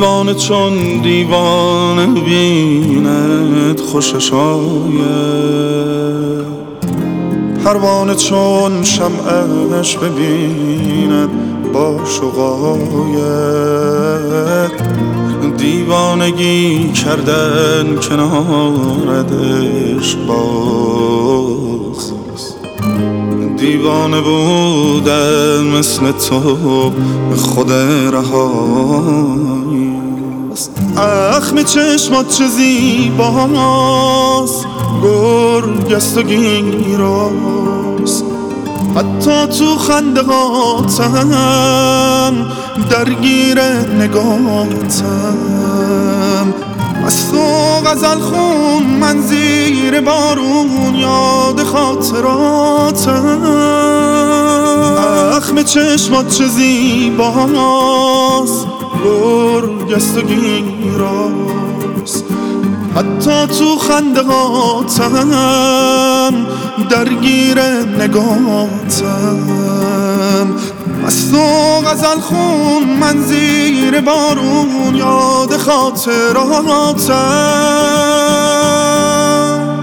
دیوانه چون دیوانه بیند خوشش آید، پروانه چون شمعش ببیند باشق آید. دیوانگی کردن کنارت عشق باز، دیوانه بودن مثل تو به خود رهایی. اخم چشمات چه زیباست، گرگست و گیراست، حتی تو خندقاتم درگیر نگاتم. از تو غزل خون من زیر بارون یاد خاطراتم. اخم چشمات چه زیباست، گرگست و گیراست، حتی تو خندقاتم درگیر نگاتم. از تو غزل خون من زیر بارون یاد خاطراتم.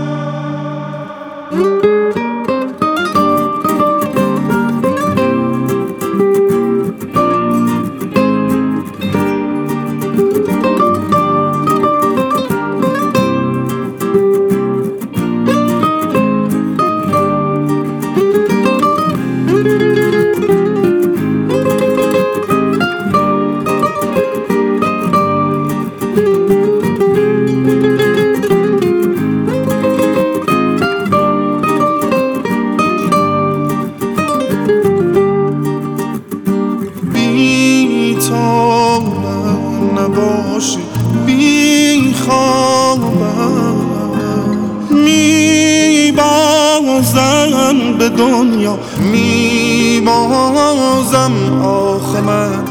نباشی بی خوابم، میبازم به دنیا، میبازم آخه من،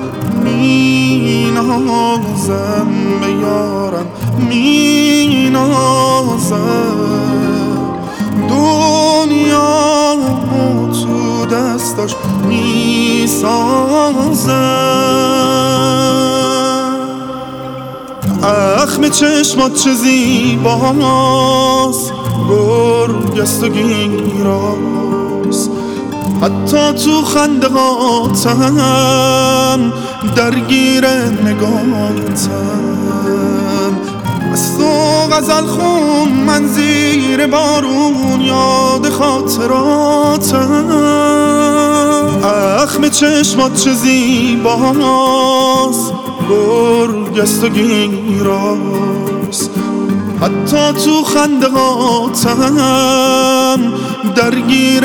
مینازم به یارم، مینازم دنیا تو دستاش میسازم. اخم چشمات چه زیباست، گرگست و گیراست، حتی تو خندقاتم درگیر نگاتم. از تو غزل خون من زیر بارون یاد خاطراتم. اخم چشمات چه زیباست، گرگست و گیراست، حتی تو خندقاتم درگیر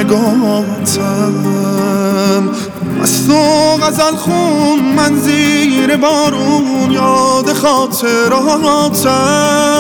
نگاتم. از تو غزل خون من زیر بارون یاد خاطراتم.